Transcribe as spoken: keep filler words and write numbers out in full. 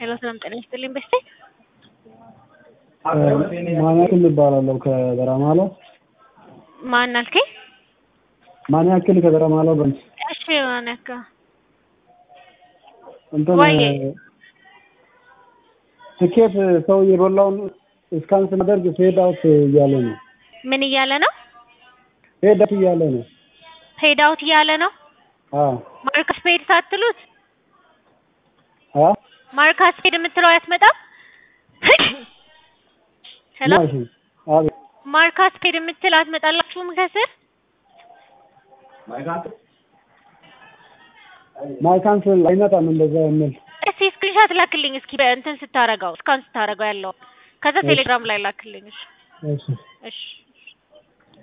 ሄሎ ሰላም ጤና ይስጥልኝ በስቴ ማን ያክል ይባላል ከበራማሎ ማን አልከኝ ማን ያክል ከበራማሎ በንስ እሺ ማን ያካ እንትን ትኬት ሰው የበላውን እስካን ስናደርግ ፌድ አውት እያለ ነው ምን እያለ ነው ፌድ አውት እያለ ነው ፌድ አውት እያለ ነው አዎ ማርካስ ፌድ ሳትሉት አ ማርካስ ፌድ የምትለው አያስመጣም ሄሎ አዎ ማርካስ ፌድ የምትለው አትመጣላችሁም ከስር ማይካንስ ማይካንስ አይመጣም እንደዛ የሚል እስኪ ስክሪንሾት ላክልኝ እስኪ በእንትን ስታረጋው ስካን ስታረጋው ያለው ከዛ ቴሌግራም ላይ ላክልኝ እሺ እሺ እሺ